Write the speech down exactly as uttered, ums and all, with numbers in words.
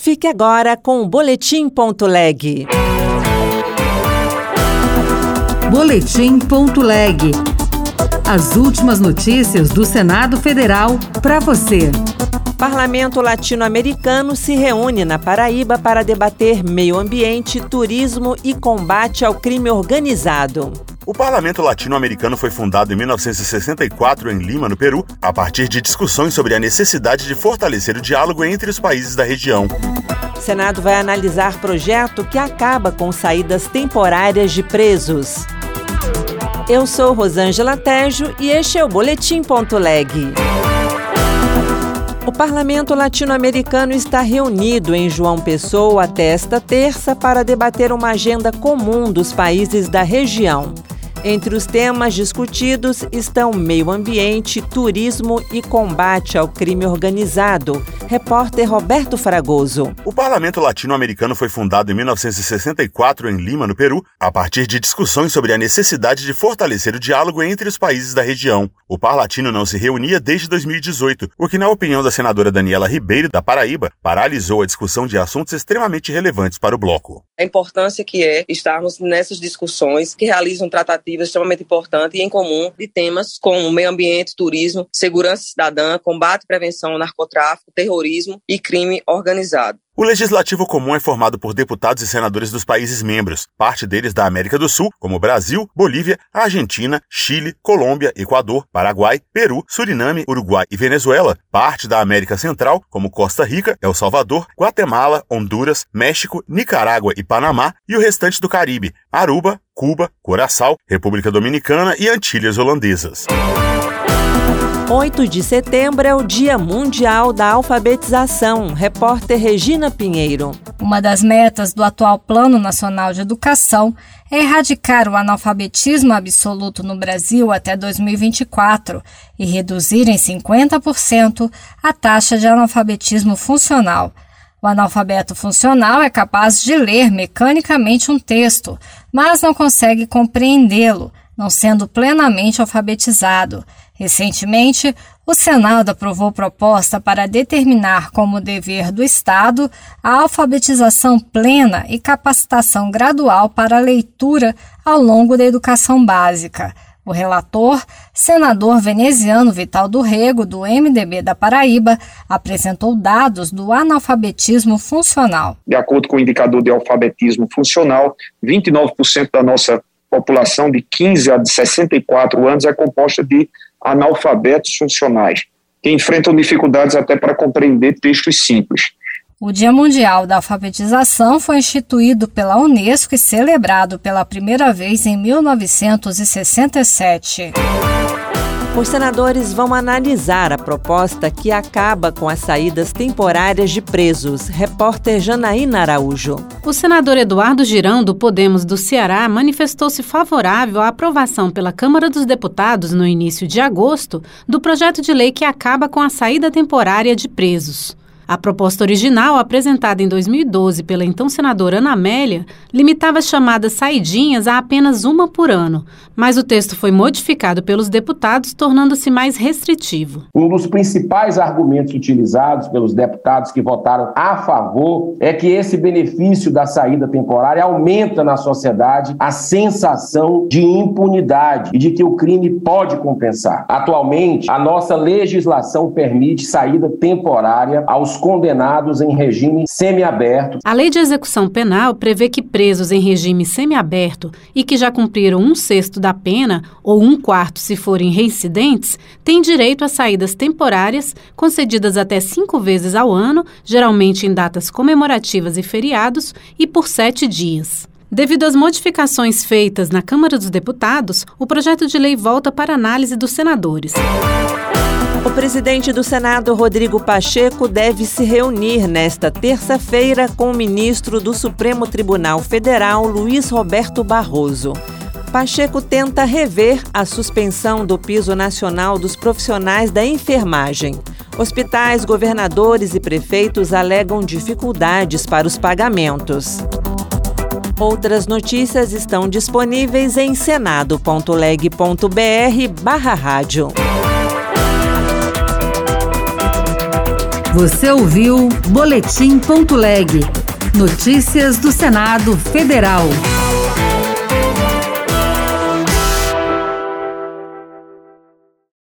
Fique agora com o Boletim Ponto Leg. Boletim Ponto Leg. As últimas notícias do Senado Federal para você. Parlamento latino-americano se reúne na Paraíba para debater meio ambiente, turismo e combate ao crime organizado. O Parlamento Latino-Americano foi fundado em mil novecentos e sessenta e quatro em Lima, no Peru, a partir de discussões sobre a necessidade de fortalecer o diálogo entre os países da região. O Senado vai analisar projeto que acaba com saídas temporárias de presos. Eu sou Rosângela Tejo e este é o Boletim Ponto Leg. O Parlamento Latino-Americano está reunido em João Pessoa até esta terça para debater uma agenda comum dos países da região. Entre os temas discutidos estão meio ambiente, turismo e combate ao crime organizado. Repórter Roberto Fragoso. O Parlamento Latino-Americano foi fundado em mil novecentos e sessenta e quatro em Lima, no Peru, a partir de discussões sobre a necessidade de fortalecer o diálogo entre os países da região. O Parlatino não se reunia desde dois mil e dezoito, o que, na opinião da senadora Daniela Ribeiro, da Paraíba, paralisou a discussão de assuntos extremamente relevantes para o bloco. A importância que é estarmos nessas discussões que realizam tratativas extremamente importantes e em comum de temas como meio ambiente, turismo, segurança cidadã, combate e prevenção ao narcotráfico, terrorismo e crime organizado. O Legislativo Comum é formado por deputados e senadores dos países membros, parte deles da América do Sul, como Brasil, Bolívia, Argentina, Chile, Colômbia, Equador, Paraguai, Peru, Suriname, Uruguai e Venezuela, parte da América Central, como Costa Rica, El Salvador, Guatemala, Honduras, México, Nicarágua e Panamá, e o restante do Caribe, Aruba, Cuba, Curaçao, República Dominicana e Antilhas Holandesas. oito de setembro é o Dia Mundial da Alfabetização. Repórter Regina Pinheiro. Uma das metas do atual Plano Nacional de Educação é erradicar o analfabetismo absoluto no Brasil até dois mil e vinte e quatro e reduzir em cinquenta por cento a taxa de analfabetismo funcional. O analfabeto funcional é capaz de ler mecanicamente um texto, mas não consegue compreendê-lo, não sendo plenamente alfabetizado. Recentemente, o Senado aprovou proposta para determinar como dever do Estado a alfabetização plena e capacitação gradual para a leitura ao longo da educação básica. O relator, senador veneziano Vital do Rego, do M D B da Paraíba, apresentou dados do analfabetismo funcional. De acordo com o indicador de alfabetismo funcional, vinte e nove por cento da nossa população de quinze a sessenta e quatro anos é composta de analfabetos funcionais, que enfrentam dificuldades até para compreender textos simples. O Dia Mundial da Alfabetização foi instituído pela Unesco e celebrado pela primeira vez em mil novecentos e sessenta e sete. Os senadores vão analisar a proposta que acaba com as saídas temporárias de presos. Repórter Janaína Araújo. O senador Eduardo Girão, do Podemos do Ceará, manifestou-se favorável à aprovação pela Câmara dos Deputados, no início de agosto, do projeto de lei que acaba com a saída temporária de presos. A proposta original, apresentada em dois mil e doze pela então senadora Ana Amélia, limitava as chamadas saidinhas a apenas uma por ano, mas o texto foi modificado pelos deputados, tornando-se mais restritivo. Um dos principais argumentos utilizados pelos deputados que votaram a favor é que esse benefício da saída temporária aumenta na sociedade a sensação de impunidade e de que o crime pode compensar. Atualmente, a nossa legislação permite saída temporária aos condenados em regime semiaberto. A Lei de Execução Penal prevê que presos em regime semiaberto e que já cumpriram um sexto da pena ou um quarto se forem reincidentes, têm direito a saídas temporárias concedidas até cinco vezes ao ano, geralmente em datas comemorativas e feriados, e por sete dias. Devido às modificações feitas na Câmara dos Deputados, o projeto de lei volta para análise dos senadores. O presidente do Senado, Rodrigo Pacheco, deve se reunir nesta terça-feira com o ministro do Supremo Tribunal Federal, Luiz Roberto Barroso. Pacheco tenta rever a suspensão do piso nacional dos profissionais da enfermagem. Hospitais, governadores e prefeitos alegam dificuldades para os pagamentos. Outras notícias estão disponíveis em senado ponto leg ponto br barra rádio. Você ouviu Boletim.leg. Notícias do Senado Federal.